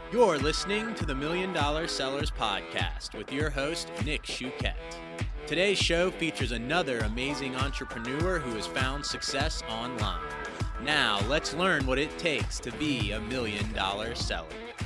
You're listening to the Million Dollar Sellers Podcast with your host, Nick Shuket. Today's show features another amazing entrepreneur who has found success online. Now, let's learn what it takes to be a $1 million seller.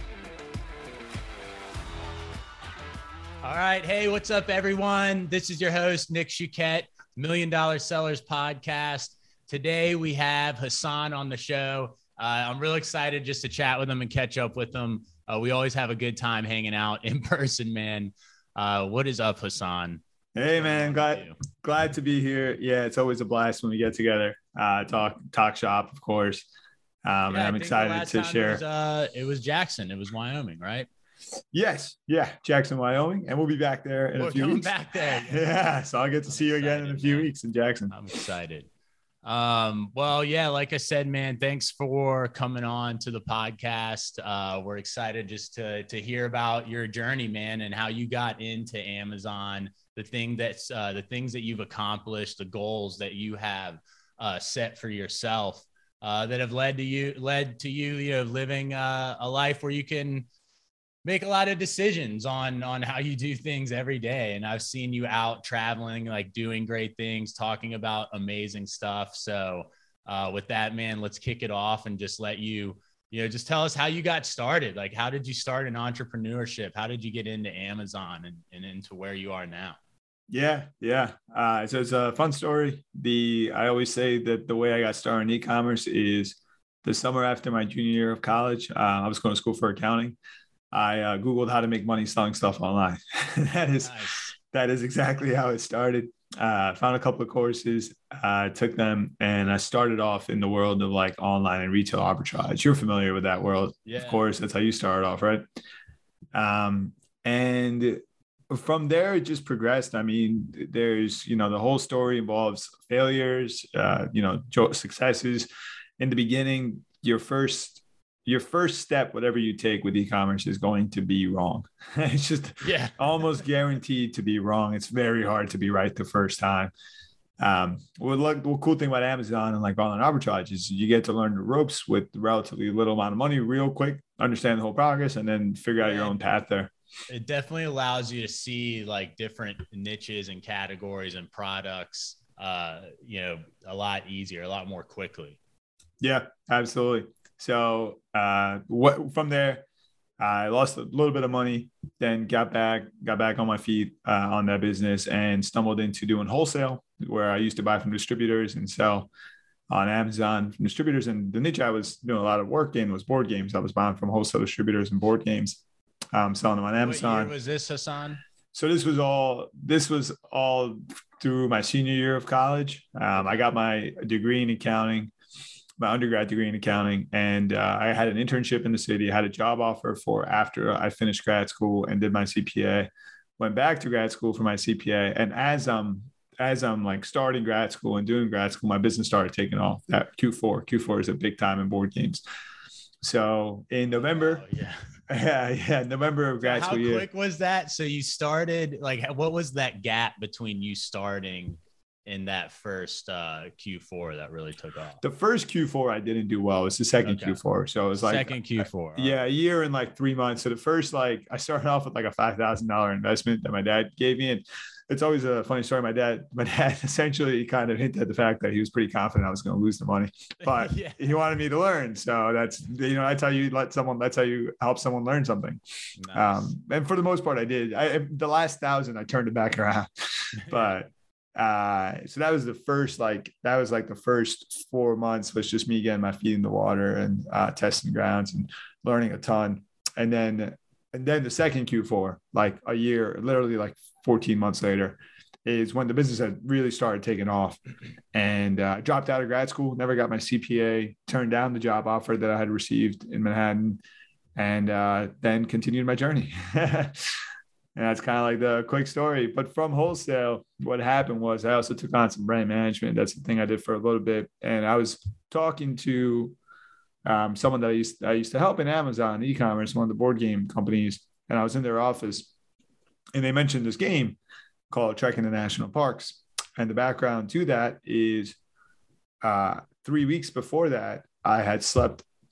All right. Hey, what's up, everyone? This is your host, Nick Shuket, Million Dollar Sellers Podcast. Today, we have Hassan on the show. I'm really excited just to chat with him and catch up with him. We always have a good time hanging out in person, man. What is up, Hassan? Hey, man. Glad to be here. Yeah, it's always a blast when we get together. Talk shop, of course. And I'm excited to share. It was Jackson. It was Wyoming, right? Yes. Yeah. Jackson, Wyoming. And we'll be back there in a few weeks. Back there. Yeah. So I'll get to see you again in a few weeks in Jackson. I'm excited. Well, yeah, like I said, man, thanks for coming on to the podcast. We're excited just to hear about your journey, man, and how you got into Amazon, the things that you've accomplished, the goals that you have set for yourself that have led to you, living a life where you can make a lot of decisions on how you do things every day. And I've seen you out traveling, like doing great things, talking about amazing stuff. So with that, man, let's kick it off and just let you just tell us how you got started. Like, how did you start in entrepreneurship? How did you get into Amazon and into where you are now? Yeah. So it's a fun story. I always say that the way I got started in e-commerce is the summer after my junior year of college. I was going to school for accounting. I Googled how to make money selling stuff online. That is exactly how it started. Found a couple of courses, took them, and I started off in the world of like online and retail arbitrage. You're familiar with that world. Yeah. Of course, that's how you started off, right? And from there, it just progressed. I mean, there's, the whole story involves failures, successes. In the beginning, your first step, whatever you take with e-commerce, is going to be wrong. It's just almost guaranteed to be wrong. It's very hard to be right the first time. The cool thing about Amazon and like online arbitrage is you get to learn the ropes with relatively little amount of money real quick, understand the whole progress, and then figure out your own path there. It definitely allows you to see like different niches and categories and products, a lot easier, a lot more quickly. Yeah, absolutely. So from there, I lost a little bit of money, then got back on my feet on that business and stumbled into doing wholesale, where I used to buy from distributors and sell on Amazon from distributors. And the niche I was doing a lot of work in was board games. I was buying from wholesale distributors and board games, selling them on Amazon. What year was this, Hassan? So this was all through my senior year of college. I got my degree in accounting. My undergrad degree in accounting, and I had an internship in the city. I had a job offer for after I finished grad school and did my CPA. Went back to grad school for my CPA, and as I'm like starting grad school and doing grad school, my business started taking off. That Q4 is a big time in board games. So in November, November of grad school year. How quick was that? So you started, like, what was that gap between you starting in that first Q4 that really took off? The first Q4 I didn't do well. It's the second Q4. So it was like second Q4. A year and like 3 months. So the first, I started off with like a $5,000 investment that my dad gave me. And it's always a funny story. My dad essentially kind of hinted at the fact that he was pretty confident I was going to lose the money, but he wanted me to learn. So that's how you help someone learn something. Nice. And for the most part, I did. The last 1,000, I turned it back around, but so that was the first, the first 4 months was just me getting my feet in the water and testing grounds and learning a ton. And then the second Q4, like a year, literally like 14 months later, is when the business had really started taking off. And dropped out of grad school, never got my CPA, turned down the job offer that I had received in Manhattan, and then continued my journey. And that's kind of like the quick story. But from wholesale, what happened was I also took on some brand management. That's the thing I did for a little bit. And I was talking to someone that I used to help in Amazon e-commerce, one of the board game companies. And I was in their office, and they mentioned this game called Trekking the National Parks. And the background to that is 3 weeks before that, I had slept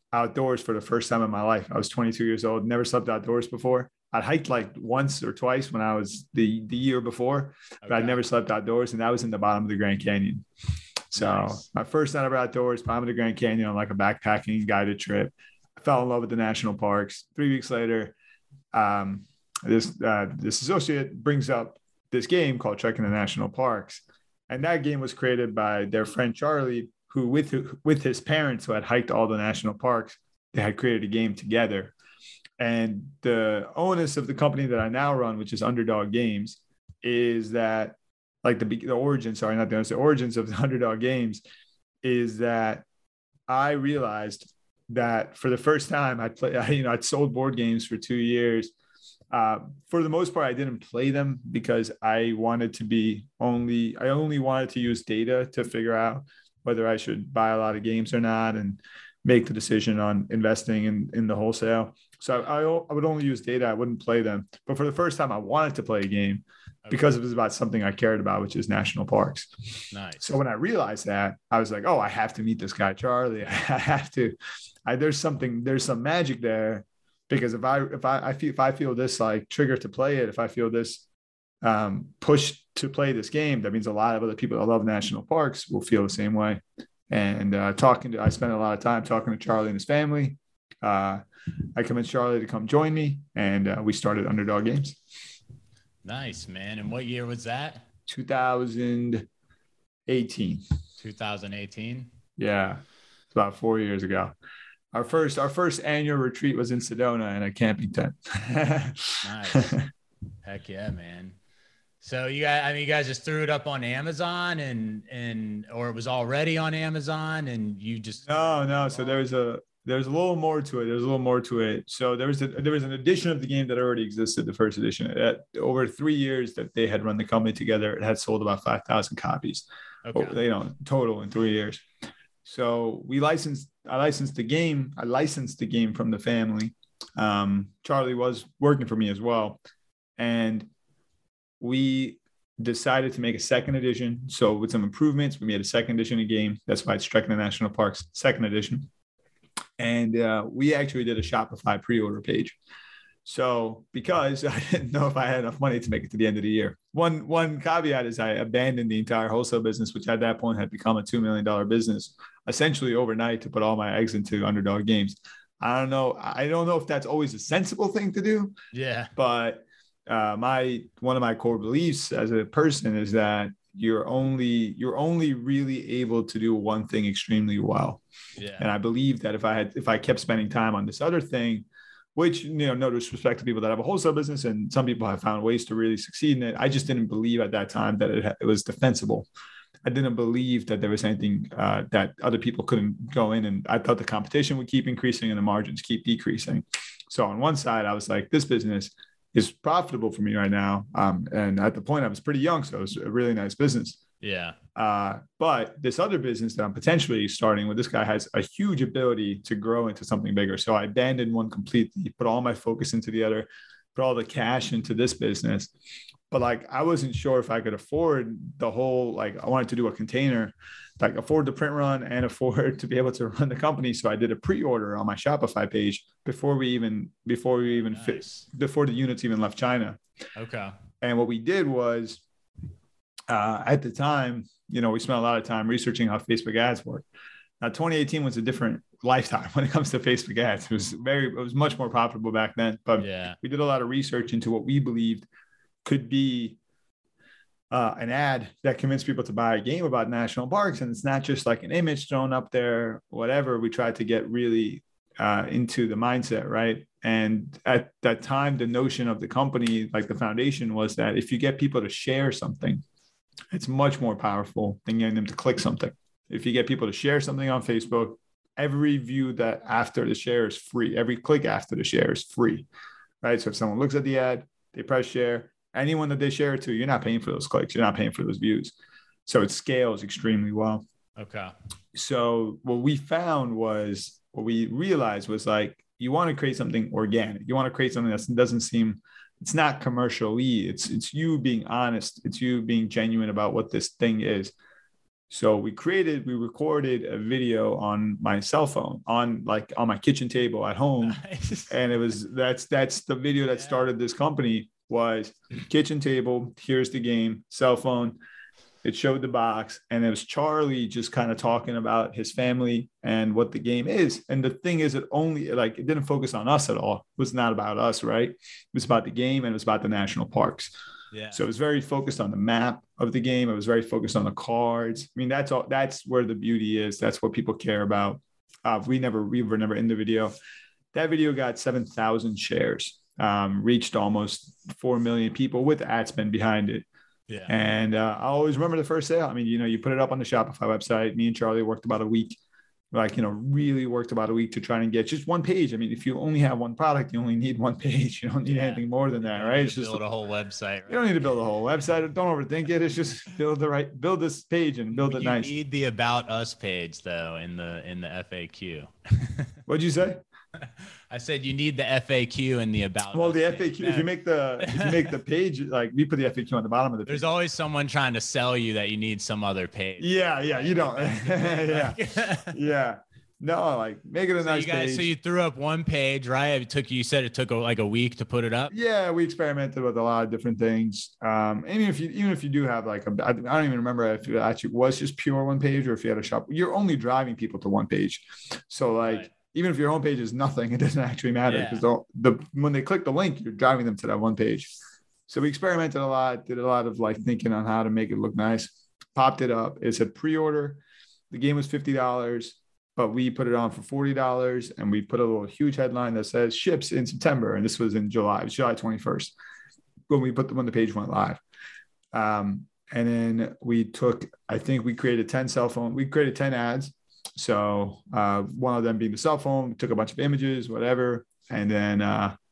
outdoors for the first time in my life. I was 22 years old, never slept outdoors before. I'd hiked like once or twice when I was the year before, but I'd never slept outdoors. And that was in the bottom of the Grand Canyon. So nice. My first night ever outdoors, bottom of the Grand Canyon on like a backpacking guided trip. I fell in love with the national parks. 3 weeks later, this associate brings up this game called Trekking the National Parks. And that game was created by their friend Charlie, who with his parents who had hiked all the national parks, they had created a game together. And the onus of the company that I now run, which is Underdog Games, is that like the origins of the Underdog Games is that I realized that for the first time I'd sold board games for 2 years. For the most part, I didn't play them because I only wanted to use data to figure out whether I should buy a lot of games or not and make the decision on investing in the wholesale. So I would only use data. I wouldn't play them. But for the first time, I wanted to play a game because it was about something I cared about, which is national parks. Nice. So when I realized that, I was like, oh, I have to meet this guy, Charlie. I have to. There's some magic there, because if I feel this like trigger to play it, if I feel this push to play this game, that means a lot of other people that love national parks will feel the same way. And I spent a lot of time talking to Charlie and his family. I convinced Charlie to come join me, and we started Underdog Games. Nice, man. And what year was that? 2018. 2018? Yeah. It's about 4 years ago. Our first annual retreat was in Sedona in a camping tent. Nice. Heck yeah, man. So you guys just threw it up on Amazon or it was already on Amazon and you just No. So there's a little more to it. So there was an edition of the game that already existed, the first edition. Over 3 years that they had run the company together, it had sold about 5,000 copies. Okay. Total in 3 years. So I licensed the game from the family. Charlie was working for me as well. And we decided to make a second edition. So with some improvements, we made a second edition of the game. That's why it's Trekking the National Parks second edition. And we actually did a Shopify pre-order page. So because I didn't know if I had enough money to make it to the end of the year. One caveat is I abandoned the entire wholesale business, which at that point had become a $2 million business, essentially overnight, to put all my eggs into Underdog Games. I don't know if that's always a sensible thing to do. Yeah. But one of my core beliefs as a person is that you're only really able to do one thing extremely well. Yeah. And I believe that if I kept spending time on this other thing, which, no disrespect to people that have a wholesale business, and some people have found ways to really succeed in it, I just didn't believe at that time that it was defensible. I didn't believe that there was anything that other people couldn't go in. And I thought the competition would keep increasing and the margins keep decreasing. So on one side, I was like, this business is profitable for me right now. And at the point I was pretty young, so it was a really nice business. Yeah. But this other business that I'm potentially starting with, this guy has a huge ability to grow into something bigger. So I abandoned one completely, put all my focus into the other, put all the cash into this business. But like, I wasn't sure if I could afford the whole, like I wanted to do a container, like afford the print run and afford to be able to run the company. So I did a pre-order on my Shopify page before the units even left China. Okay. And what we did was, at the time, we spent a lot of time researching how Facebook ads work. Now, 2018 was a different lifetime when it comes to Facebook ads. It was much more profitable back then, but we did a lot of research into what we believed could be an ad that convinced people to buy a game about national parks. And it's not just like an image thrown up there, whatever. We tried to get really into the mindset, right? And at that time, the notion of the company, like the foundation, was that if you get people to share something, it's much more powerful than getting them to click something. If you get people to share something on Facebook, every view that after the share is free. Every click after the share is free, right? So if someone looks at the ad, they press share, anyone that they share it to, you're not paying for those clicks. You're not paying for those views. So it scales extremely well. Okay. So what we realized was like, you want to create something organic. You want to create something that doesn't seem, it's not commercially. It's you being honest. It's you being genuine about what this thing is. So we recorded a video on my cell phone on my kitchen table at home. Nice. And that's the video that started this company. Was kitchen table, here's the game, cell phone. It showed the box, and it was Charlie just kind of talking about his family and what the game is. And the thing is, it didn't focus on us at all. It was not about us, right? It was about the game, and it was about the national parks. Yeah. So it was very focused on the map of the game. It was very focused on the cards. I mean, that's all. That's where the beauty is. That's what people care about. We were never in the video. That video got 7,000 shares. Reached almost 4 million people with ad spend behind it. Yeah. And I always remember the first sale. I mean, you put it up on the Shopify website. Me and Charlie worked about a week, really worked about a week to try and get just one page. I mean, if you only have one product, you only need one page. You don't need anything more than that, right? It's just build a whole website. Right? You don't need to build a whole website. Don't overthink it. It's just build this page and build it nice. You need the About Us page though in the FAQ. What'd you say? I said you need the FAQ and the About. Well, the FAQ. Page. If you make the page, like we put the FAQ on the bottom of the page. There's always someone trying to sell you that you need some other page. Yeah, you don't. Yeah. No, like make it a nice page. So you threw up one page, right? You said it took like a week to put it up. Yeah, we experimented with a lot of different things. Even if you do have I don't even remember if it actually was just pure one page or if you had a shop. You're only driving people to one page, so right. Even if your homepage is nothing, it doesn't actually matter because when they click the link, you're driving them to that one page. So we experimented a lot, did a lot of thinking on how to make it look nice. Popped it up. It said pre-order. The game was $50, but we put it on for $40, and we put a little huge headline that says ships in September, and this was in July. It was July 21st when the page went live. And then we created 10 ads. So one of them being the cell phone, took a bunch of images, whatever. And then,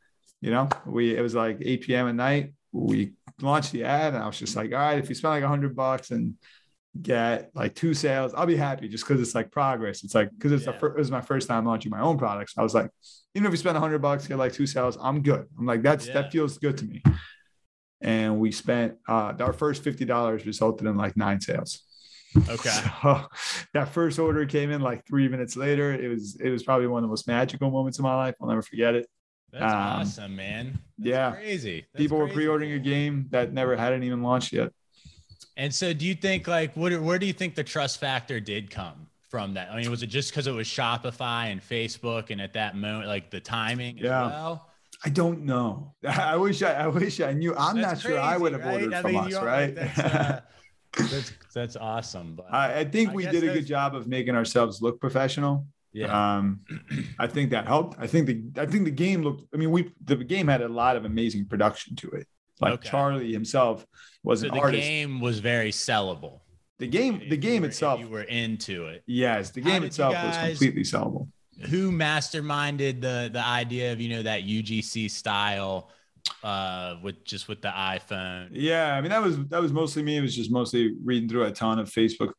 it was like 8 p.m. at night. We launched the ad, and I was just like, all right, if you spend like $100 and get like 2 sales, I'll be happy just because it's like progress. It's like, because it was my first time launching my own products. I was like, even if you spend $100, get like 2 sales, I'm good. I'm like, that feels good to me. And we spent our first $50 resulted in like 9 sales. Okay. So that first order came in like 3 minutes later. It was probably one of the most magical moments of my life. I'll never forget it. That's awesome, man. That's crazy. People were pre-ordering a game that hadn't even launched yet. And so do you think where do you think the trust factor did come from that? I mean, was it just because it was Shopify and Facebook and at that moment, like the timing as well? I don't know. I wish I knew. I'm not sure I would have ordered from us, right? That's awesome. But I think we did a good job of making ourselves look professional. Yeah. I think that helped. I think the game looked. I mean, the game had a lot of amazing production to it. Charlie himself was an artist. The game was very sellable. The game itself. You were into it. Yes, the game itself was completely sellable. Who masterminded the idea of that UGC style? With the iPhone. Yeah, I mean that was mostly me. It was just mostly reading through a ton of Facebook.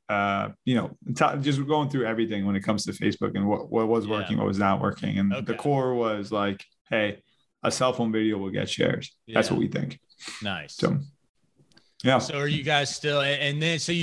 Just going through everything when it comes to Facebook and what was working, what was not working, and the core was like, hey, a cell phone video will get shares. That's what we think. Nice. So, yeah. So are you guys still? And then so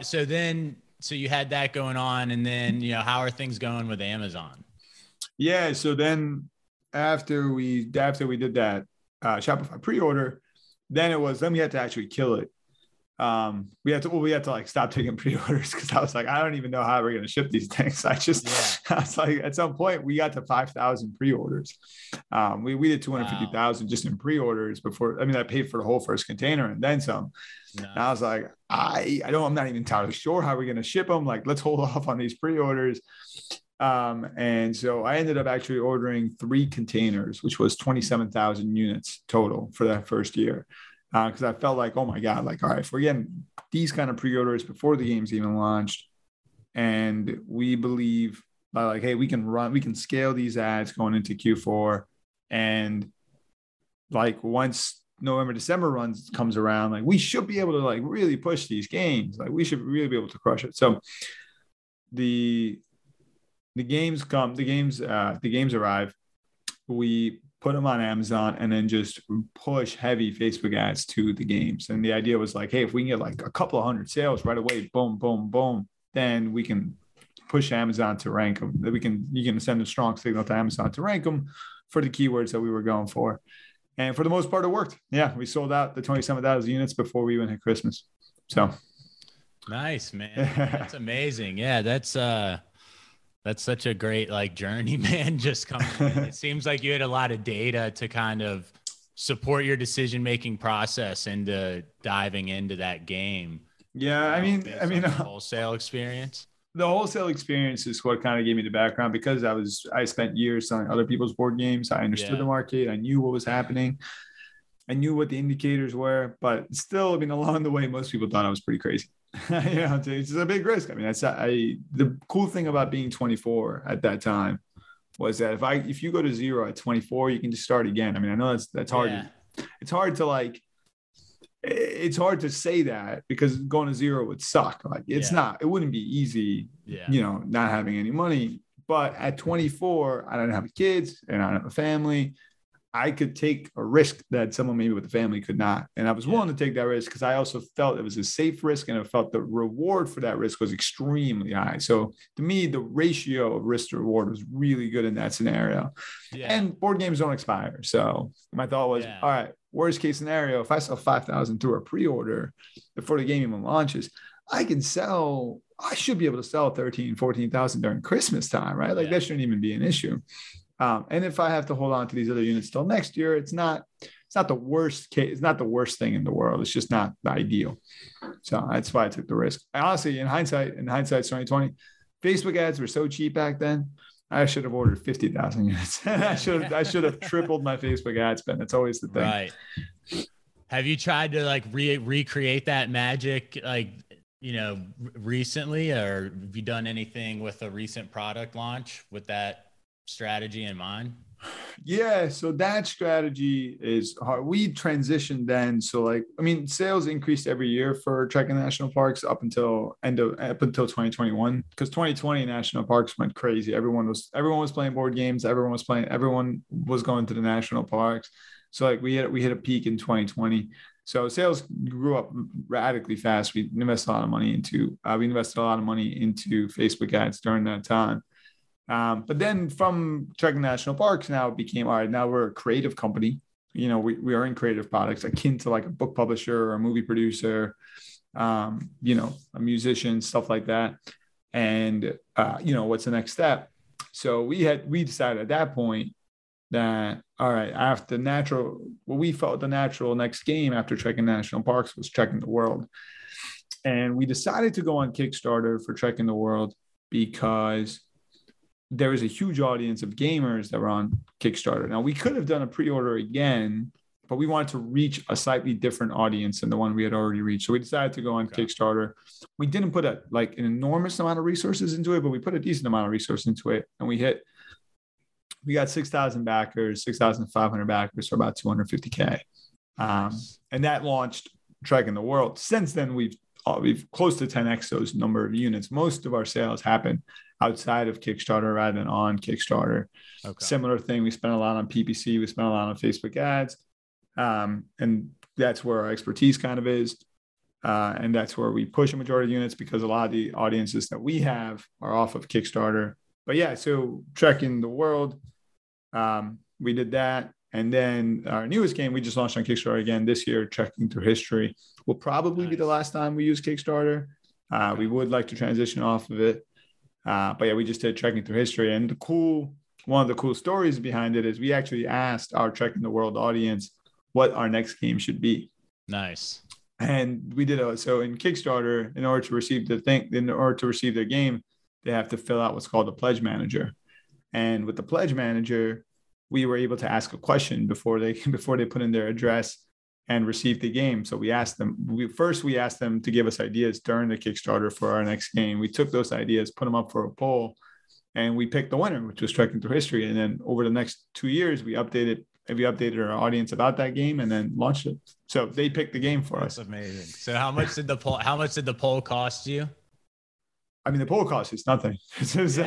you had that going on, and then how are things going with Amazon? Yeah. So then after we did that. Shopify pre-order, then we had to actually kill it. We had to like stop taking pre-orders because I was like, I don't even know how we're going to ship these things. I was like, at some point we got to 5,000 pre-orders. We did 250,000 just in pre-orders before. I mean, I paid for the whole first container and then some. Nice. And I was like, I'm not even entirely sure how we're going to ship them. Like, let's hold off on these pre-orders. And so I ended up actually ordering 3 containers, which was 27,000 units total for that first year. Because I felt like, oh my God, like, all right, if we're getting these kind of pre-orders before the game's even launched, and we believe like, hey, we can scale these ads going into Q4. And like once November, December comes around, like we should be able to like really push these games. Like we should really be able to crush it. So the games arrive. We put them on Amazon, and then just push heavy Facebook ads to the games. And the idea was like, hey, if we can get like a couple of hundred sales right away, boom, boom, boom, then we can push Amazon to rank them. That you can send a strong signal to Amazon to rank them for the keywords that we were going for. And for the most part, it worked. Yeah, we sold out the 27,000 units before we even hit Christmas. So nice, man. That's amazing. Yeah, that's such a great like journey, man. Just coming in. It seems like you had a lot of data to kind of support your decision-making process into diving into that game. Yeah, I mean, wholesale experience. The wholesale experience is what kind of gave me the background, because I spent years selling other people's board games. I understood the market. I knew what was happening. I knew what the indicators were, but still, I mean, along the way, most people thought I was pretty crazy. It's a big risk. I mean, the cool thing about being 24 at that time was that if you go to zero at 24, you can just start again. I mean, I know that's hard. Yeah. It's hard to say that, because going to zero would suck. Like it wouldn't be easy, not having any money. But at 24, I don't have kids and I don't have a family. I could take a risk that someone maybe with a family could not. And I was willing to take that risk because I also felt it was a safe risk, and I felt the reward for that risk was extremely high. So to me, the ratio of risk to reward was really good in that scenario. Yeah. And board games don't expire. So my thought was, all right, worst case scenario, if I sell 5,000 through a pre-order before the game even launches, I should be able to sell 13, 14,000 during Christmas time, right? Like that shouldn't even be an issue. And if I have to hold on to these other units till next year, it's not the worst case. It's not the worst thing in the world. It's just not the ideal. So that's why I took the risk. And honestly, in hindsight, 2020, Facebook ads were so cheap back then. I should have ordered 50,000 units. I should have tripled my Facebook ad spend. That's always the thing. Right. Have you tried to like recreate that magic, like, recently, or have you done anything with a recent product launch with that strategy in mind? Yeah, so that strategy is hard. We transitioned then. So sales increased every year for Trek and National Parks up until 2021, because 2020 national parks went crazy. Everyone was playing board games. Everyone was going to the national parks. So we hit a peak in 2020. So sales grew up radically fast. We invested a lot of money into Facebook ads during that time. But then from Trek National Parks, now it became, all right, now we're a creative company. We are in creative products akin to like a book publisher or a movie producer, a musician, stuff like that. And, what's the next step? So we decided at that point that, all right, we felt the natural next game after Trek National Parks was Trek the World. And we decided to go on Kickstarter for Trek the World because there is a huge audience of gamers that were on Kickstarter. Now, we could have done a pre-order again, but we wanted to reach a slightly different audience than the one we had already reached. So we decided to go on Kickstarter. We didn't put an enormous amount of resources into it, but we put a decent amount of resources into it. And we got 6,000 backers, 6,500 backers for about $250K. And that launched Trek the World. Since then, we've close to 10x those number of units. Most of our sales happen outside of Kickstarter rather than on Kickstarter. Okay. Similar thing. We spent a lot on PPC. We spent a lot on Facebook ads. And that's where our expertise kind of is. And that's where we push a majority of units, because a lot of the audiences that we have are off of Kickstarter. But yeah, so Trek the World, we did that. And then our newest game, we just launched on Kickstarter again this year, Trekking Through History, will probably be the last time we use Kickstarter. We would like to transition off of it. But yeah, we just did Trekking Through History. And one of the cool stories behind it is we actually asked our Trekking the World audience what our next game should be. Nice. And we did so in Kickstarter, in order to receive their game, they have to fill out what's called a pledge manager. And with the pledge manager, we were able to ask a question before they put in their address and receive the game. So we asked them to give us ideas during the Kickstarter for our next game. We took those ideas, put them up for a poll, and we picked the winner, which was Trekking Through History. And then over the next 2 years, we updated our audience about that game and then launched it. So they picked the game for us. That's amazing. So how much did the poll cost you? I mean, the poll cost is nothing.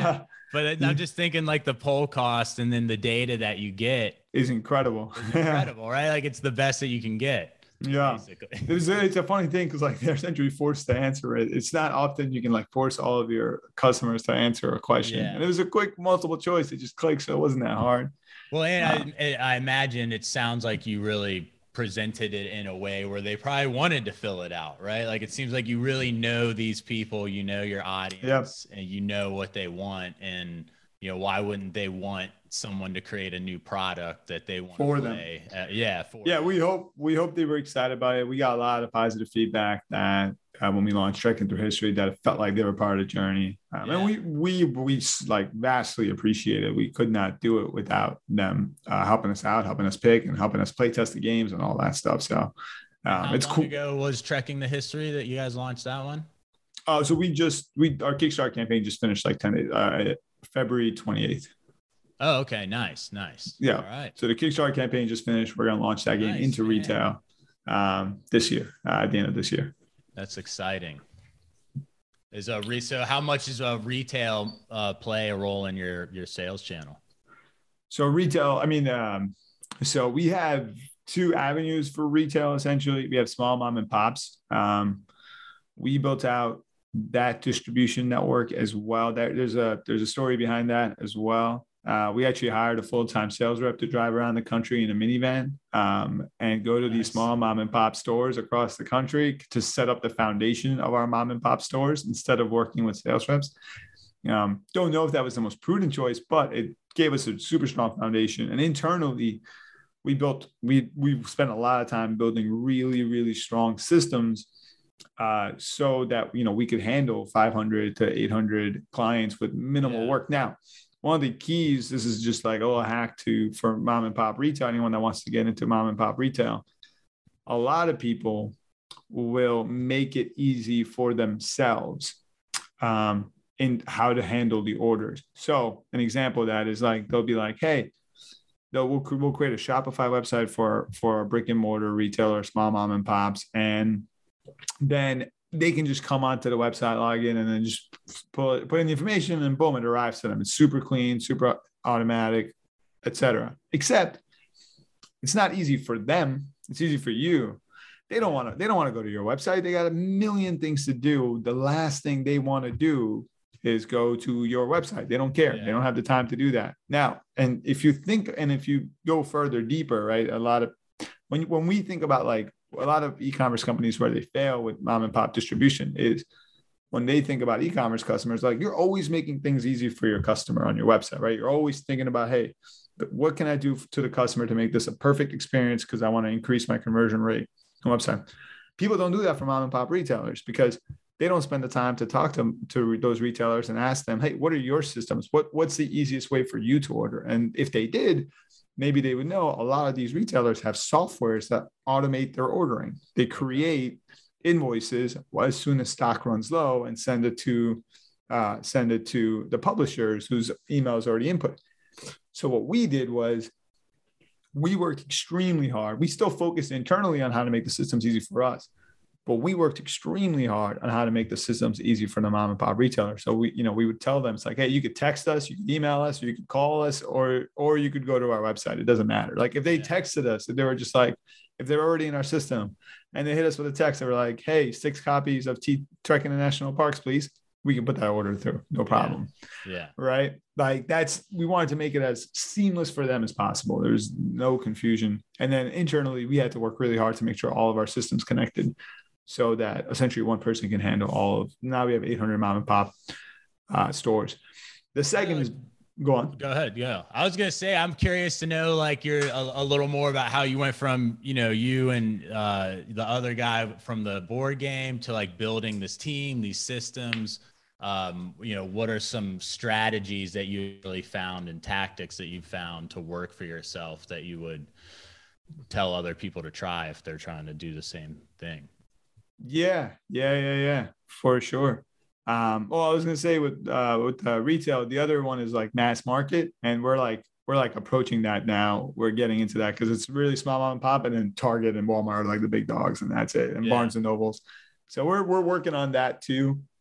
But I'm just thinking like the poll cost and then the data that you get is incredible. is incredible, right? Like it's the best that you can get. Yeah. Basically. It's a funny thing because like they're essentially forced to answer it. It's not often you can like force all of your customers to answer a question. Yeah. And it was a quick multiple choice. It just clicked. So it wasn't that hard. Well, and I imagine it sounds like you really presented it in a way where they probably wanted to fill it out, right? Like it seems like you really know these people, you know your audience, and you know what they want, and you know why wouldn't they want someone to create a new product that they want for to them? play? Them. We hope they were excited about it. We got a lot of positive feedback that when we launched Trekking Through History, that it felt like they were part of the journey, and we like vastly appreciate it. We could not do it without them helping us out, helping us pick, and helping us play test the games and all that stuff. So it's cool. How long ago was Trekking the History that you guys launched that one? So our Kickstarter campaign just finished like 10 days, February 28th. Oh, okay. Nice. Yeah. All right. So the Kickstarter campaign just finished. We're going to launch that game into retail this year, at the end of this year. That's exciting. So how much is retail play a role in your sales channel? So retail, so we have two avenues for retail. Essentially, we have small mom and pops. We built out that distribution network as well. There's a story behind that as well. We actually hired a full-time sales rep to drive around the country in a minivan and go to these small mom and pop stores across the country to set up the foundation of our mom and pop stores instead of working with sales reps. Don't know if that was the most prudent choice, but it gave us a super strong foundation. And internally, we spent a lot of time building really, really strong systems so that, we could handle 500 to 800 clients with minimal work. Now, one of the keys, this is just like a little hack for mom and pop retail, anyone that wants to get into mom and pop retail. A lot of people will make it easy for themselves in how to handle the orders. So an example of that is like, they'll be like, hey, we'll create a Shopify website for a brick and mortar retailer, small mom and pops. And then they can just come onto the website, log in, and then just put in the information, and boom, it arrives to them. It's super clean, super automatic, etc. Except it's not easy for them. It's easy for you. They don't want to go to your website. They got a million things to do. The last thing they want to do is go to your website. They don't care. Yeah. They don't have the time to do that. Now, and if you go further deeper, right? When we think about like a lot of e-commerce companies where they fail with mom and pop distribution is when they think about e-commerce customers, like you're always making things easy for your customer on your website, right? You're always thinking about, hey, what can I do to the customer to make this a perfect experience? Because I want to increase my conversion rate on website. People don't do that for mom and pop retailers because they don't spend the time to talk to those retailers and ask them, hey, what are your systems? What's the easiest way for you to order? And if they did, maybe they would know a lot of these retailers have softwares that automate their ordering. They create invoices as soon as stock runs low and send it to the publishers whose email is already input. So what we did was we worked extremely hard. We still focused internally on how to make the systems easy for us, but we worked extremely hard on how to make the systems easy for the mom and pop retailer. So we would tell them, it's like, hey, you could text us, you could email us, or you could call us, or you could go to our website. It doesn't matter. Like if they texted us, if they were just like, if they're already in our system and they hit us with a text, they were like, hey, 6 copies of Trekking the National Parks, please. We can put that order through. No problem. Yeah. Right. Like we wanted to make it as seamless for them as possible. There's no confusion. And then internally, we had to work really hard to make sure all of our systems connected so that essentially one person can handle all of, now we have 800 mom and pop stores. The second is, go on. Go ahead. Yeah. I was going to say, I'm curious to know, like, you're a little more about how you went from, you and the other guy from the board game to like building this team, these systems. What are some strategies that you really found and tactics that you found to work for yourself that you would tell other people to try if they're trying to do the same thing? Yeah. For sure. I was gonna say with retail, the other one is like mass market, and we're like approaching that now. We're getting into that because it's really small mom and pop, and then Target and Walmart are like the big dogs, and that's it, and Barnes and Nobles. So we're working on that too.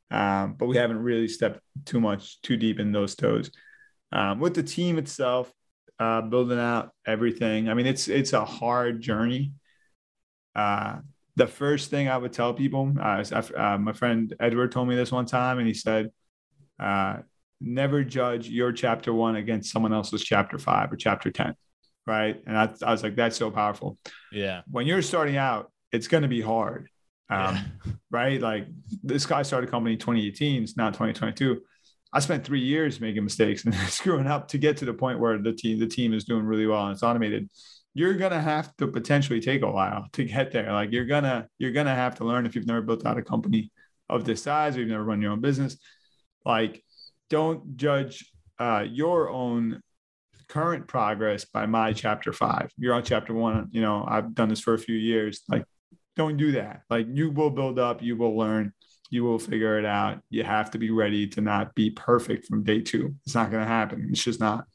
But we haven't really stepped too deep in those toes. With the team itself, building out everything. I mean, it's a hard journey. The first thing I would tell people, my friend Edward told me this one time, and he said, never judge your chapter 1 against someone else's chapter 5 or chapter 10. Right. And I was like, that's so powerful. Yeah. When you're starting out, it's going to be hard. Right. Like this guy started a company in 2018. It's now 2022. I spent 3 years making mistakes and screwing up to get to the point where the team is doing really well and it's automated. You're going to have to potentially take a while to get there. Like you're going to have to learn if you've never built out a company of this size or you've never run your own business. Like, don't judge your own current progress by my chapter 5. You're on chapter 1. You know, I've done this for a few years. Like, don't do that. Like, you will build up, you will learn, you will figure it out. You have to be ready to not be perfect from day 2. It's not going to happen. It's just not.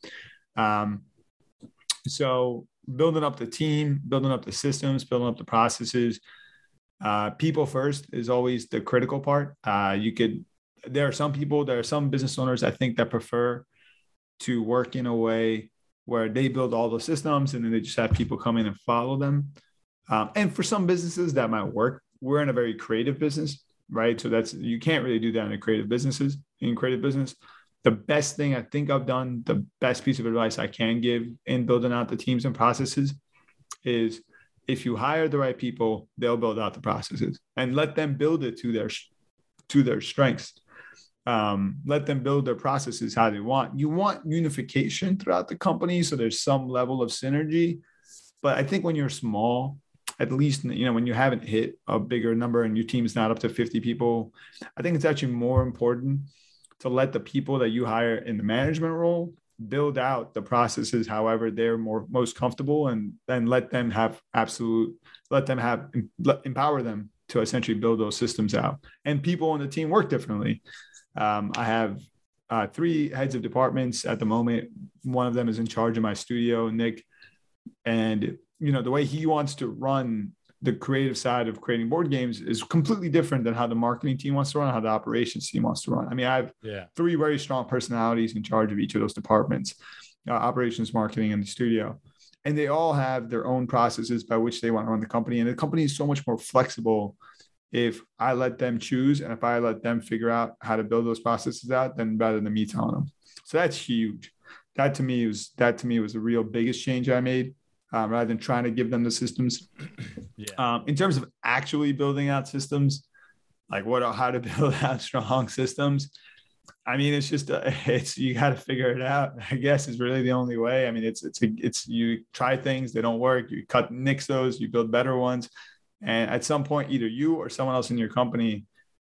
So building up the team, building up the systems, building up the processes, people first is always the critical part. There are some business owners, I think, that prefer to work in a way where they build all the systems and then they just have people come in and follow them. And for some businesses that might work. We're in a very creative business, right? So you can't really do that in creative business. The best thing I think I've done, the best piece of advice I can give in building out the teams and processes is if you hire the right people, they'll build out the processes and let them build it to their strengths. Let them build their processes how they want. You want unification throughout the company, so there's some level of synergy. But I think when you're small, at least, you know, when you haven't hit a bigger number and your team's not up to 50 people, I think it's actually more important to let the people that you hire in the management role build out the processes however they're most comfortable, and then empower them to essentially build those systems out. And people on the team work differently. I have 3 heads of departments at the moment. One of them is in charge of my studio, Nick. And, you know, the way he wants to run the creative side of creating board games is completely different than how the marketing team wants to run, how the operations team wants to run. I mean, I have 3 very strong personalities in charge of each of those departments, operations, marketing, and the studio. And they all have their own processes by which they want to run the company. And the company is so much more flexible if I let them choose and if I let them figure out how to build those processes out, then rather than me telling them. So that's huge. That to me was the real biggest change I made, rather than trying to give them the systems. In terms of actually building out systems, like how to build out strong systems. I mean, it's just you got to figure it out. I guess is really the only way. I mean, it's you try things, they don't work, you nix those, you build better ones. And at some point, either you or someone else in your company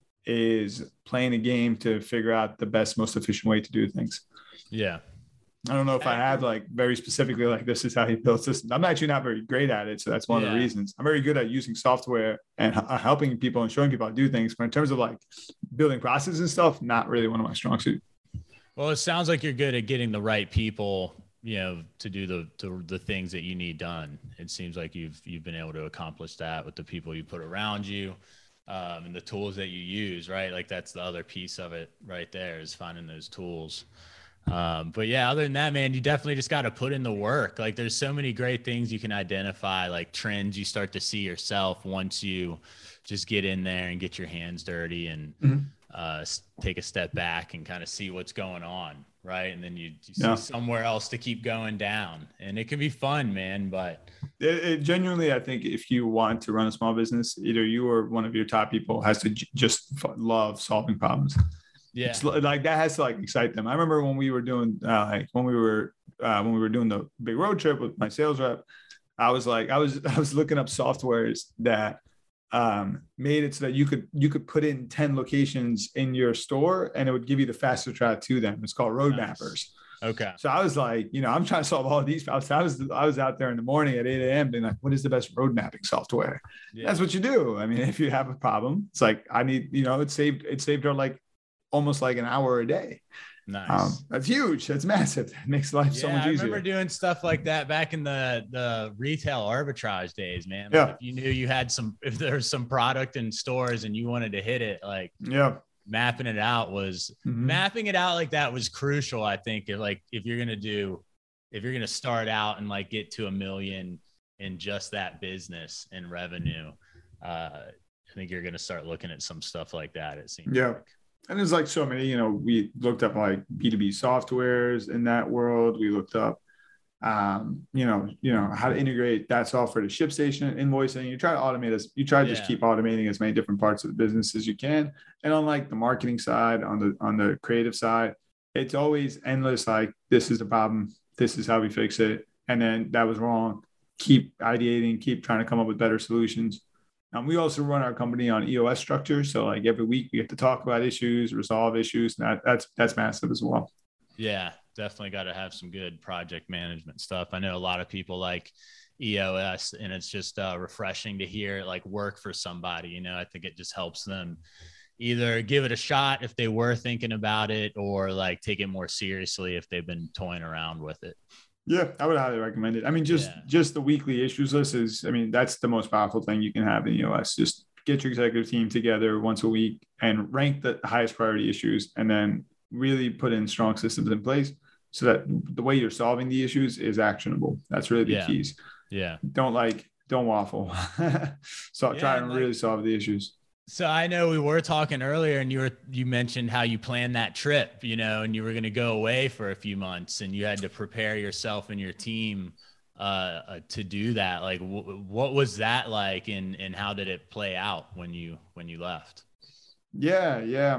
is playing a game to figure out the best, most efficient way to do things. Yeah. I don't know if I have like very specifically like this is how you build systems. I'm actually not very great at it. So that's one of the reasons. I'm very good at using software and helping people and showing people how to do things. But in terms of like building processes and stuff, not really one of my strong suits. Well, it sounds like you're good at getting the right people, you know, to do the things that you need done. It seems like you've been able to accomplish that with the people you put around you, and the tools that you use, right? Like that's the other piece of it right there, is finding those tools. But yeah, other than that, man, you definitely just got to put in the work. Like there's so many great things you can identify, like trends you start to see yourself once you just get in there and get your hands dirty and take a step back and kind of see what's going on. Right. And then you see somewhere else to keep going down, and it can be fun, man. But it genuinely, I think if you want to run a small business, either you or one of your top people has to just love solving problems. Yeah. It's like that has to like excite them. I remember when we were doing when we were doing the big road trip with my sales rep, I was looking up softwares that made it so that you could put in 10 locations in your store and it would give you the fastest route to them. It's called Road Mappers. Okay. So I was like, you know, I'm trying to solve all of these problems. I was out there in the morning at 8 a.m. being like, what is the best road mapping software? Yeah. That's what you do. I mean, if you have a problem, it's like, I need, you know, it saved her like almost like an hour a day. Nice. That's huge. That's massive. That makes life so much easier. I remember doing stuff like that back in the retail arbitrage days, man. Like if you knew you had if there was some product in stores and you wanted to hit it, like, mapping it out mapping it out like that was crucial. I think if you're going to start out and like get to $1 million in just that business and revenue, I think you're going to start looking at some stuff like that. It seems. Yeah. Like. And there's like so many, we looked up like B2B softwares in that world. We looked up, how to integrate that software to ShipStation, invoicing. You try to automate this. You try to just keep automating as many different parts of the business as you can. And on like the marketing side, on the creative side, it's always endless. Like, this is the problem. This is how we fix it. And then that was wrong. Keep ideating, keep trying to come up with better solutions. We also run our company on EOS structure. So like every week we have to talk about issues, resolve issues. And that's massive as well. Yeah, definitely got to have some good project management stuff. I know a lot of people like EOS, and it's just refreshing to hear it like work for somebody. I think it just helps them either give it a shot if they were thinking about it, or like take it more seriously if they've been toying around with it. Yeah, I would highly recommend it. I mean, just the weekly issues list that's the most powerful thing you can have in EOS. Just get your executive team together once a week and rank the highest priority issues, and then really put in strong systems in place so that the way you're solving the issues is actionable. That's really the keys. Yeah. Don't waffle. So try and really solve the issues. So I know we were talking earlier, and you mentioned how you planned that trip, and you were going to go away for a few months, and you had to prepare yourself and your team to do that. Like, what was that like, and how did it play out when you left? Yeah.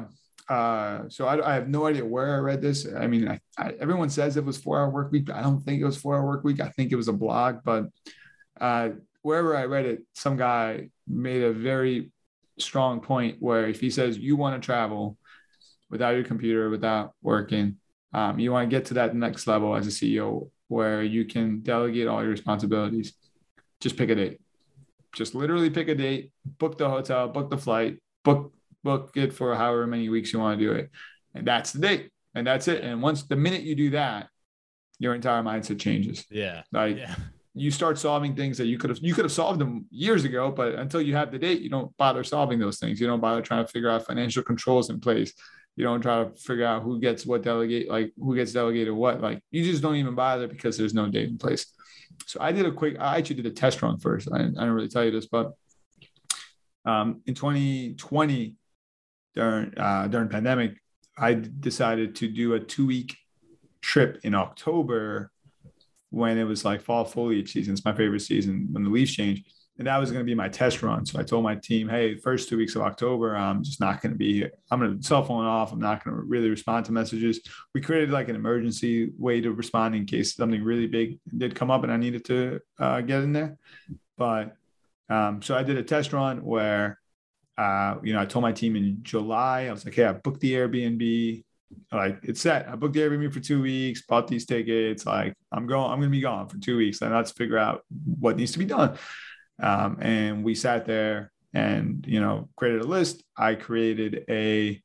So I have no idea where I read this. I mean, everyone says it was 4-hour work week, but I don't think it was 4-hour work week. I think it was a blog, but wherever I read it, some guy made a very strong point where if he says you want to travel without your computer, without working, you want to get to that next level as a CEO where you can delegate all your responsibilities, just pick a date. Just literally pick a date, book the hotel, book the flight, book it for however many weeks you want to do it. And that's the date. And that's it. And the minute you do that, your entire mindset changes. Yeah. You start solving things that you could have solved them years ago, but until you have the date, you don't bother solving those things. You don't bother trying to figure out financial controls in place. You don't try to figure out who gets delegated what. Like, you just don't even bother because there's no date in place. So I actually did a test run first. I didn't really tell you this, but in 2020 during pandemic, I decided to do a 2-week trip in October when it was like fall foliage season. It's my favorite season when the leaves change. And that was going to be my test run. So I told my team, hey, first 2 weeks of October, I'm just not going to be here. I'm going to cell phone off. I'm not going to really respond to messages. We created like an emergency way to respond in case something really big did come up and I needed to get in there. But so I did a test run where, I told my team in July, I was like, hey, I booked the Airbnb. Like, it's set. I booked the Airbnb for 2 weeks, bought these tickets. Like, I'm going to be gone for 2 weeks. And let's figure out what needs to be done. And we sat there and, created a list. I created a,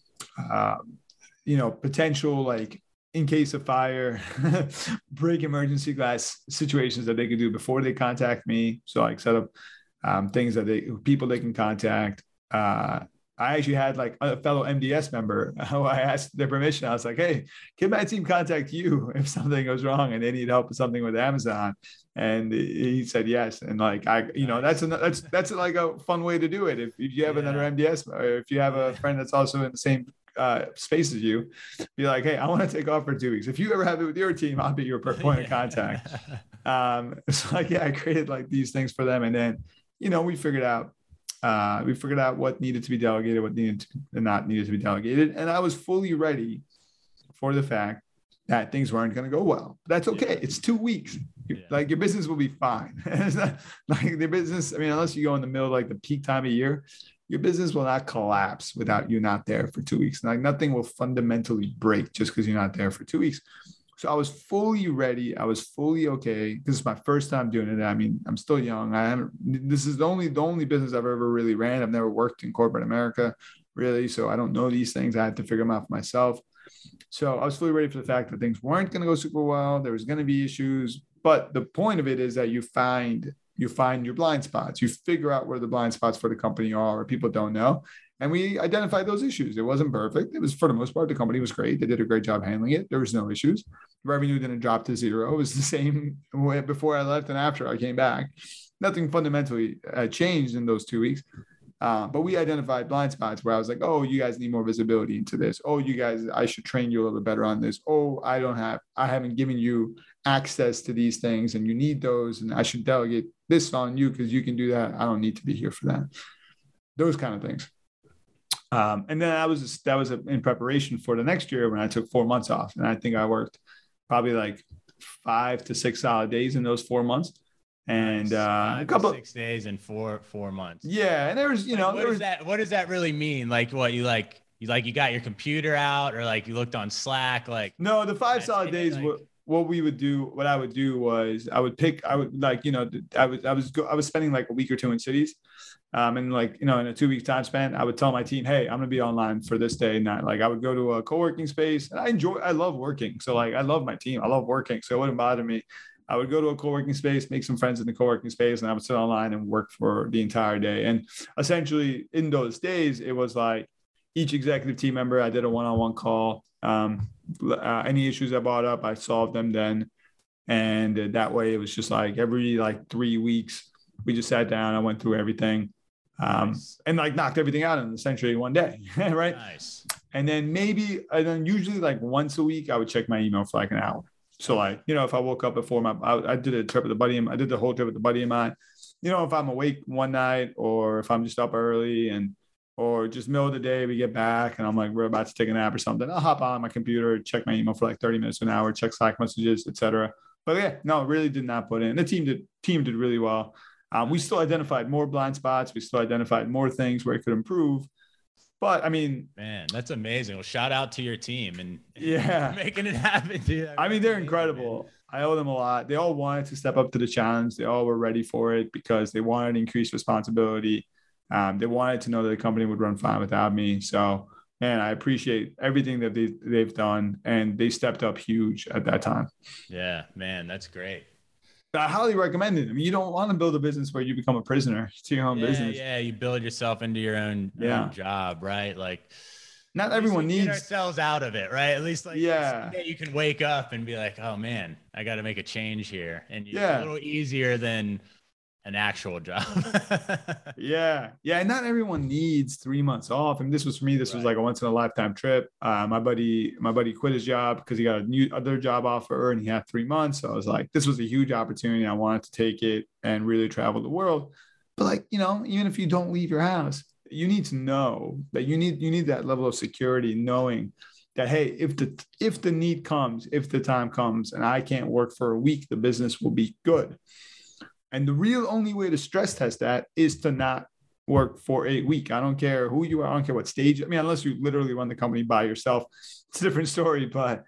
potential, like, in case of fire, break emergency glass situations that they could do before they contact me. So like set up things people they can contact. I actually had like a fellow MDS member who I asked their permission. I was like, hey, can my team contact you if something goes wrong and they need help with something with Amazon? And he said yes. And like, that's like a fun way to do it. If you have another MDS, or if you have a friend that's also in the same space as you, be like, hey, I want to take off for 2 weeks. If you ever have it with your team, I'll be your point of contact. So like, I created like these things for them. And then, we figured out what needed to be delegated, what not needed to be delegated. And I was fully ready for the fact that things weren't going to go well. But that's okay. It's 2 weeks. Like, your business will be fine. It's not like the business. I mean, unless you go in the middle of like the peak time of year, your business will not collapse without you not there for 2 weeks. Like, nothing will fundamentally break just because you're not there for 2 weeks. So I was fully ready. I was fully okay. This is my first time doing it. I mean, I'm still young. This is the only business I've ever really ran. I've never worked in corporate America, really. So I don't know these things. I had to figure them out for myself. So I was fully ready for the fact that things weren't going to go super well. There was going to be issues. But the point of it is that you find You find your blind spots. You figure out where the blind spots for the company are or people don't know. And we identified those issues. It wasn't perfect. It was, for the most part, the company was great. They did a great job handling it. There was no issues. Revenue didn't drop to zero. It was the same way before I left and after I came back. Nothing fundamentally changed in those 2 weeks. But we identified blind spots where I was like, oh, you guys need more visibility into this. Oh, you guys, I should train you a little bit better on this. Oh, I haven't given you access to these things and you need those. And I should delegate this on you because you can do that. I don't need to be here for that. Those kind of things. And then that was in preparation for the next year when I took 4 months off. And I think I worked probably like 5 to 6 solid days in those 4 months. And a couple 6 days and four months. Yeah. And there was, what does that really mean? Like what you got your computer out or like you looked on Slack? Like, no, the 5 solid days, what I would do was I was spending like a week or two in cities. And like, in a 2 week time span, I would tell my team, hey, I'm going to be online for this day and night. Like I would go to a co-working space and I love working. So like, I love my team. I love working. So it wouldn't bother me. I would go to a co-working space, make some friends in the co-working space, and I would sit online and work for the entire day. And essentially in those days, it was like each executive team member, I did a one-on-one call. Any issues I brought up, I solved them then. And that way it was just like every 3 weeks, we just sat down, I went through everything. Nice. And like knocked everything out in essentially one day. Right. Nice. And then usually like once a week, I would check my email for like an hour. So like, if I woke up before I did a trip with a buddy, I did the whole trip with a buddy of mine, if I'm awake one night or if I'm just up early or just middle of the day, we get back and I'm like, we're about to take a nap or something. I'll hop on my computer, check my email for like 30 minutes to an hour, check Slack messages, etc. But yeah, no, really did not put in. The team did really well. We still identified more blind spots. We still identified more things where it could improve. But I mean, man, that's amazing. Well, shout out to your team and making it happen, dude. I mean, they're incredible. Man. I owe them a lot. They all wanted to step up to the challenge. They all were ready for it because they wanted increased responsibility. They wanted to know that the company would run fine without me. So, man, I appreciate everything that they've done, and they stepped up huge at that time. Yeah, man, that's great. I highly recommend it. I mean, you don't want to build a business where you become a prisoner to your own business. Yeah, you build yourself into your own job, right? Like, not everyone needs get ourselves out of it, right? At least like you can wake up and be like, oh man, I got to make a change here, and it's a little easier than an actual job. Yeah. And not everyone needs 3 months off. And this was for me. This was like a once in a lifetime trip. My buddy quit his job because he got a other job offer and he had 3 months. So I was like, this was a huge opportunity. I wanted to take it and really travel the world. But like, even if you don't leave your house, you need to know that you need that level of security, knowing that, hey, if the need comes, if the time comes and I can't work for a week, the business will be good. And the real only way to stress test that is to not work for a week. I don't care who you are. I don't care what stage. I mean, unless you literally run the company by yourself, it's a different story. But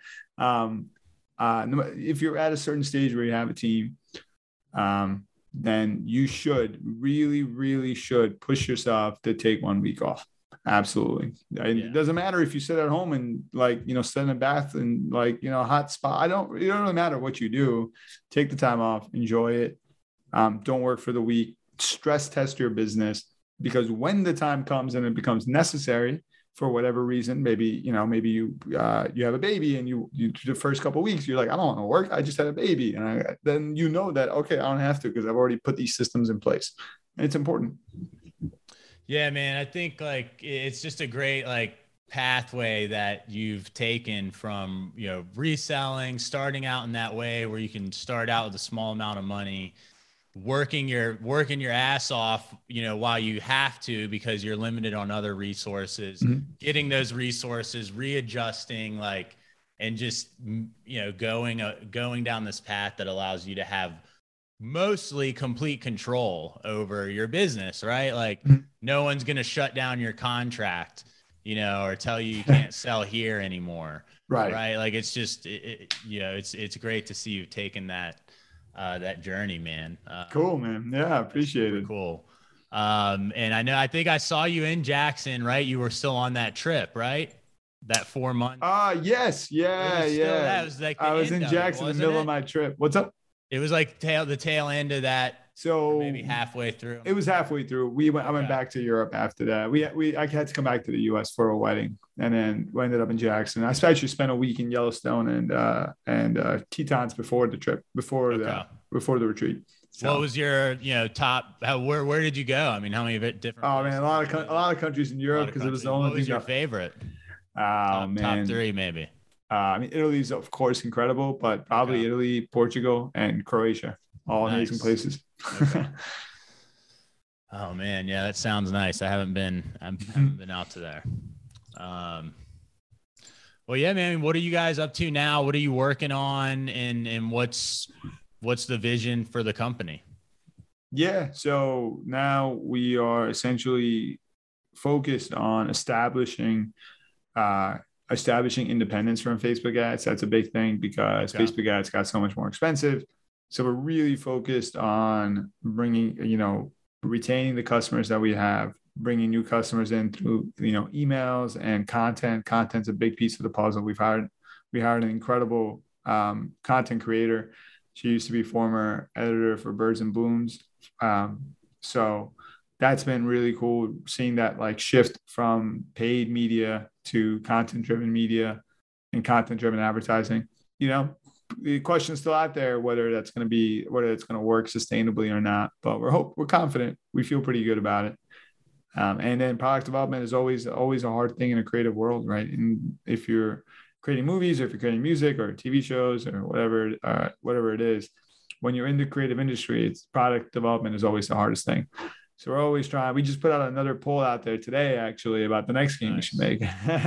if you're at a certain stage where you have a team, then you should really, really should push yourself to take 1 week off. Absolutely. It doesn't matter if you sit at home and sit in a bath and a hot spot. It don't really matter what you do. Take the time off, enjoy it. Don't work for the week. Stress test your business, because when the time comes and it becomes necessary for whatever reason, maybe you have a baby and you the first couple of weeks you're like, I don't want to work. I just had a baby, and then that okay, I don't have to because I've already put these systems in place, and it's important. Yeah, man. I think it's just a great pathway that you've taken from reselling, starting out in that way where you can start out with a small amount of money, working your ass off, while you have to, because you're limited on other resources, getting those resources, readjusting, and just, going down this path that allows you to have mostly complete control over your business, right? No one's going to shut down your contract, or tell you can't sell here anymore. Right. It's just, it's great to see you taking that journey, man. Cool, man. Yeah, I appreciate it. Cool. And I think I saw you in Jackson, right? You were still on that trip, right? That 4 months. Yes. Yeah. That was I was in Jackson in the middle of my trip. What's up? It was the tail end of that So Or maybe halfway through. it was halfway through. I went back to Europe after that. I had to come back to the US for a wedding, and then we ended up in Jackson. I actually spent a week in Yellowstone and Tetons before the trip, before the retreat. So, what was your, top? Where did you go? I mean, how many different? Oh man, a lot of countries in Europe, because it was the only thing. What was your favorite? Man, top three maybe. I mean, Italy's of course incredible, but probably Italy, Portugal, and Croatia, all amazing places. Okay. Oh man, yeah, that sounds nice. I haven't been out to there. Well, yeah, man. What are you guys up to now? What are you working on, and what's the vision for the company? Yeah, so now we are essentially focused on establishing independence from Facebook ads. That's a big thing, because Facebook ads got so much more expensive. So we're really focused on retaining the customers that we have, bringing new customers in through, emails and content. Content's a big piece of the puzzle. We hired an incredible content creator. She used to be former editor for Birds and Blooms. So that's been really cool, seeing that shift from paid media to content-driven media and content-driven advertising. The question is still out there whether it's going to work sustainably or not, but we're confident. We feel pretty good about it. And then product development is always a hard thing in a creative world, right? And if you're creating movies, or if you're creating music or TV shows or whatever it is, when you're in the creative industry, it's product development is always the hardest thing. So we're always trying. We just put out another poll out there today, actually, about the next game we should make.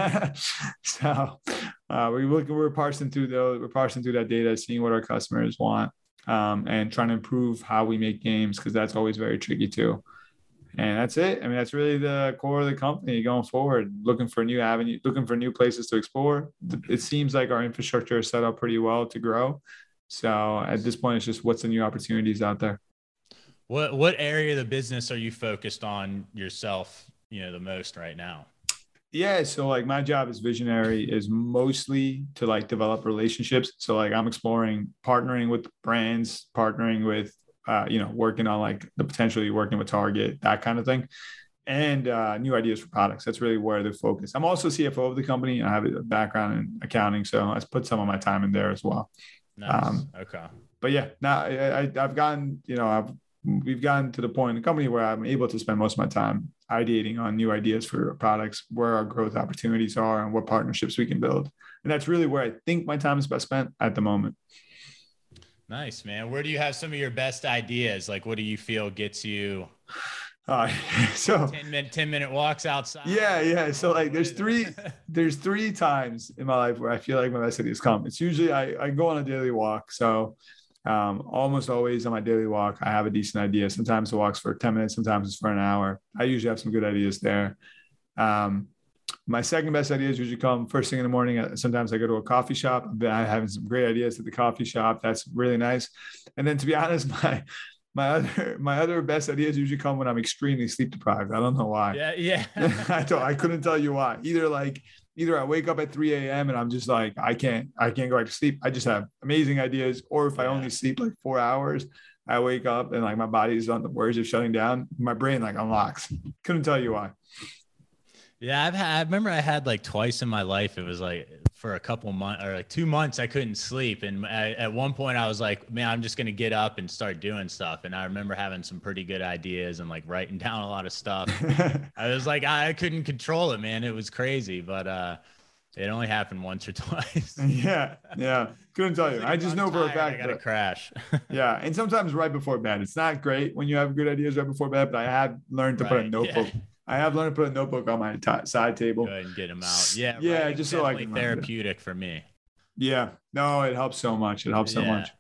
So we're parsing through that data, seeing what our customers want, and trying to improve how we make games, because that's always very tricky too. And that's it. I mean, that's really the core of the company going forward, looking for new avenues, looking for new places to explore. It seems like our infrastructure is set up pretty well to grow. So at this point, it's just what's the new opportunities out there. What area of the business are you focused on yourself, the most right now? Yeah. So my job as visionary is mostly to develop relationships. So I'm exploring partnering with brands, partnering with, working on potentially working with Target, that kind of thing, and new ideas for products. That's really where the focus. I'm also CFO of the company. I have a background in accounting, so I put some of my time in there as well. Nice. Okay. But yeah, now I've gotten, we've gotten to the point in the company where I'm able to spend most of my time ideating on new ideas for products, where our growth opportunities are, and what partnerships we can build. And that's really where I think my time is best spent at the moment. Nice, man. Where do you have some of your best ideas? What do you feel gets you? So 10-minute walks outside. Yeah. So there's three times in my life where I feel like my best ideas come. It's usually I go on a daily walk. So almost always on my daily walk, I have a decent idea. Sometimes the walk's for 10 minutes, sometimes it's for an hour. I usually have some good ideas there. My second best ideas usually come first thing in the morning. Sometimes I go to a coffee shop. I'm having some great ideas at the coffee shop. That's really nice. And then, to be honest, my other best ideas usually come when I'm extremely sleep deprived. I don't know why. Yeah. I couldn't tell you why. Either I wake up at 3 a.m. and I'm just I can't go back to sleep. I just have amazing ideas. Or if I only sleep 4 hours, I wake up and my body is on the verge of shutting down. My brain unlocks. Couldn't tell you why. Yeah, I remember I had twice in my life. It was for a couple months or 2 months, I couldn't sleep. And at one point I was like, man, I'm just going to get up and start doing stuff. And I remember having some pretty good ideas and writing down a lot of stuff. I was I couldn't control it, man. It was crazy, but it only happened once or twice. Yeah. Couldn't tell you. I just know for a fact I got to crash. Yeah. And sometimes right before bed, it's not great when you have good ideas right before bed, but I have learned to put a notebook. Yeah. I have learned to put a notebook on my side table. Go ahead and get them out. Yeah. Yeah. Just so I can. Therapeutic for me. Yeah. No, it helps so much. So much.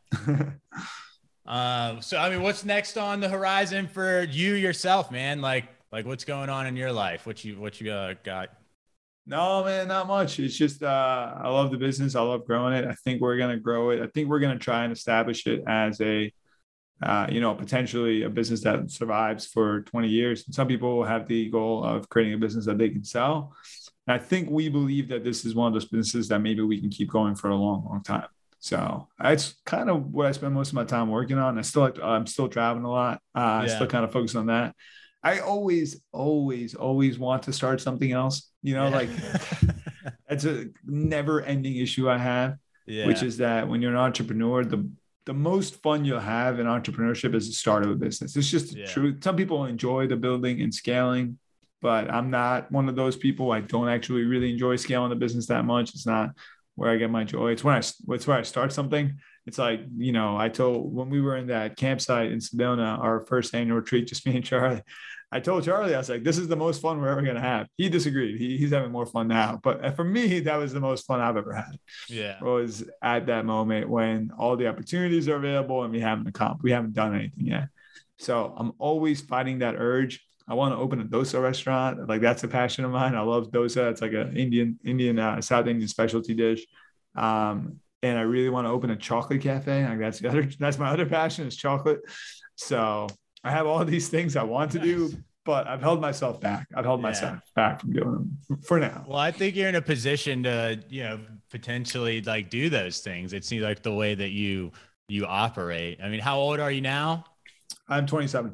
So, I mean, what's next on the horizon for you yourself, man? What's going on in your life? What you got? No, man, not much. It's just, I love the business. I love growing it. I think we're going to grow it. I think we're going to try and establish it as a, potentially a business that survives for 20 years. Some people have the goal of creating a business that they can sell. And I think we believe that this is one of those businesses that maybe we can keep going for a long, long time. So that's kind of what I spend most of my time working on. I'm still traveling a lot. I still kind of focus on that. I always want to start something else, like it's a never ending issue I have, which is that when you're an entrepreneur, the most fun you'll have in entrepreneurship is the start of a business. It's just the truth. Some people enjoy the building and scaling, but I'm not one of those people. I don't actually really enjoy scaling the business that much. It's not where I get my joy. It's where I start something. It's like, when we were in that campsite in Sedona, our first annual retreat, just me and Charlie, I told Charlie, I was like, this is the most fun we're ever going to have. He disagreed. He's having more fun now. But for me, that was the most fun I've ever had. Yeah. Was at that moment when all the opportunities are available and we haven't done anything yet. So I'm always fighting that urge. I want to open a dosa restaurant. Like, that's a passion of mine. I love dosa. It's like an Indian South Indian specialty dish. And I really want to open a chocolate cafe. Like, that's my other passion, is chocolate. So I have all these things I want to do, but I've held myself back. Myself back from doing them for now. Well, I think you're in a position to, potentially like do those things. It seems like the way that you operate. I mean, how old are you now? I'm 27.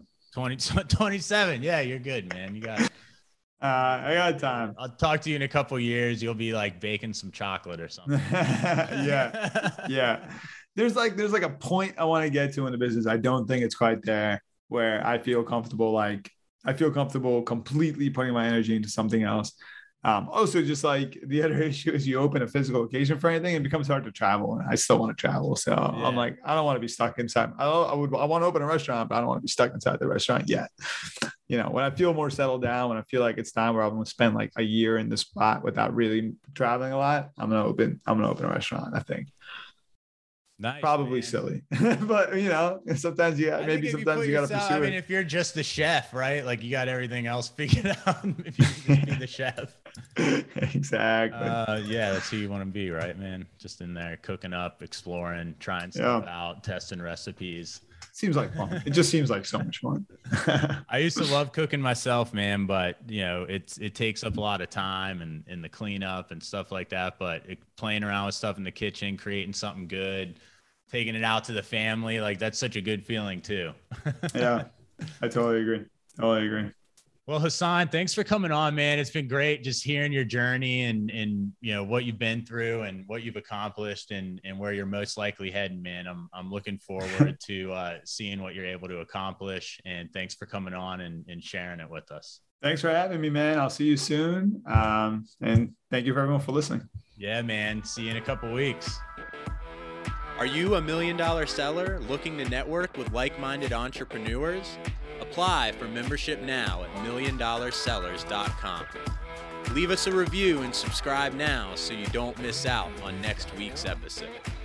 27. Yeah, you're good, man. You got it. I got time. I'll talk to you in a couple of years. You'll be like baking some chocolate or something. Yeah. There's like a point I want to get to in the business. I don't think it's quite there where I feel comfortable completely putting my energy into something else. Also, just like the other issue is you open a physical occasion for anything, it becomes hard to travel. And I still want to travel. So I'm like, I don't want to be stuck inside. I want to open a restaurant, but I don't want to be stuck inside the restaurant yet. When I feel more settled down, when I feel like it's time where I'm going to spend like a year in the spot without really traveling a lot, I'm going to open a restaurant, I think. Nice, probably man. Silly, but sometimes you got to pursue it. I mean, if you're just the chef, right? Like, you got everything else figured out. If you can just be the chef, exactly. Yeah, that's who you want to be, right, man? Just in there cooking up, exploring, trying stuff out, testing recipes. Seems like fun. It just seems like so much fun. I used to love cooking myself, man, but it takes up a lot of time and the cleanup and stuff like that. But playing around with stuff in the kitchen, creating something good, taking it out to the family, like, that's such a good feeling too. Yeah, I totally agree. Well, Hassan, thanks for coming on, man. It's been great just hearing your journey and what you've been through and what you've accomplished and where you're most likely heading, man. I'm looking forward to seeing what you're able to accomplish. And thanks for coming on and sharing it with us. Thanks for having me, man. I'll see you soon. And thank you for everyone for listening. Yeah, man. See you in a couple weeks. Are you a $1 million seller looking to network with like-minded entrepreneurs? Apply for membership now at $1,000,000sellers.com. Leave us a review and subscribe now so you don't miss out on next week's episode.